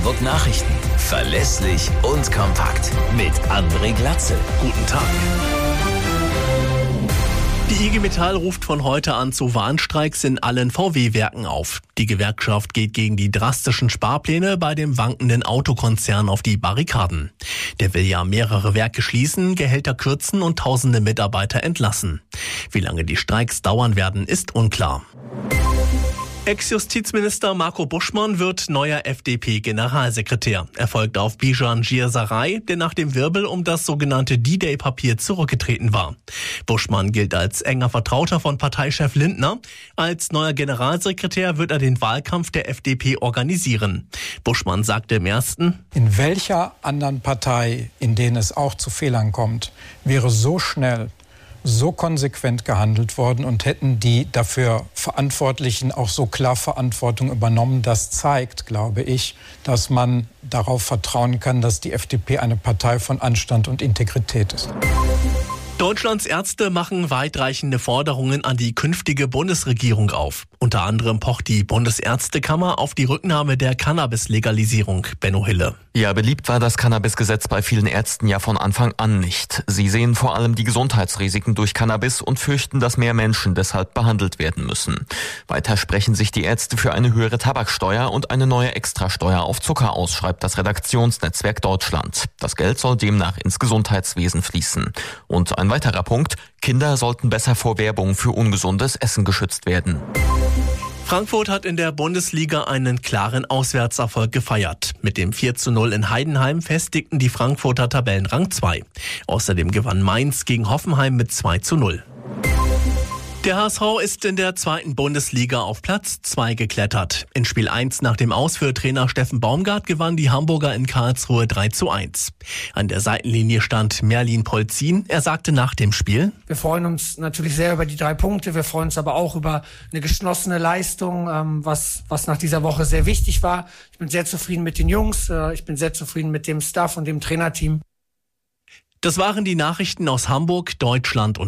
Hamburg Nachrichten. Verlässlich und kompakt. Mit André Glatzel. Guten Tag. Die IG Metall ruft von heute an zu Warnstreiks in allen VW-Werken auf. Die Gewerkschaft geht gegen die drastischen Sparpläne bei dem wankenden Autokonzern auf die Barrikaden. Der will ja mehrere Werke schließen, Gehälter kürzen und tausende Mitarbeiter entlassen. Wie lange die Streiks dauern werden, ist unklar. Ex-Justizminister Marco Buschmann wird neuer FDP-Generalsekretär. Er folgt auf Bijan Girsaray, der nach dem Wirbel um das sogenannte D-Day-Papier zurückgetreten war. Buschmann gilt als enger Vertrauter von Parteichef Lindner. Als neuer Generalsekretär wird er den Wahlkampf der FDP organisieren. Buschmann sagte im ersten: In welcher anderen Partei, in denen es auch zu Fehlern kommt, wäre so schnell, so konsequent gehandelt worden und hätten die dafür Verantwortlichen auch so klar Verantwortung übernommen? Das zeigt, glaube ich, dass man darauf vertrauen kann, dass die FDP eine Partei von Anstand und Integrität ist. Deutschlands Ärzte machen weitreichende Forderungen an die künftige Bundesregierung auf. Unter anderem pocht die Bundesärztekammer auf die Rücknahme der Cannabis-Legalisierung. Benno Hille. Ja, beliebt war das Cannabis-Gesetz bei vielen Ärzten ja von Anfang an nicht. Sie sehen vor allem die Gesundheitsrisiken durch Cannabis und fürchten, dass mehr Menschen deshalb behandelt werden müssen. Weiter sprechen sich die Ärzte für eine höhere Tabaksteuer und eine neue Extrasteuer auf Zucker aus, schreibt das Redaktionsnetzwerk Deutschland. Das Geld soll demnach ins Gesundheitswesen fließen. Und ein weiterer Punkt: Kinder sollten besser vor Werbung für ungesundes Essen geschützt werden. Frankfurt hat in der Bundesliga einen klaren Auswärtserfolg gefeiert. Mit dem 4:0 in Heidenheim festigten die Frankfurter Tabellenrang 2. Außerdem gewann Mainz gegen Hoffenheim mit 2:0. Der HSV ist in der 2. Bundesliga auf Platz 2 geklettert. In Spiel 1 nach dem Aus für Trainer Steffen Baumgart gewannen die Hamburger in Karlsruhe 3:1. An der Seitenlinie stand Merlin Polzin. Er sagte nach dem Spiel: Wir freuen uns natürlich sehr über die 3 Punkte. Wir freuen uns aber auch über eine geschlossene Leistung, was nach dieser Woche sehr wichtig war. Ich bin sehr zufrieden mit den Jungs. Ich bin sehr zufrieden mit dem Staff und dem Trainerteam. Das waren die Nachrichten aus Hamburg, Deutschland und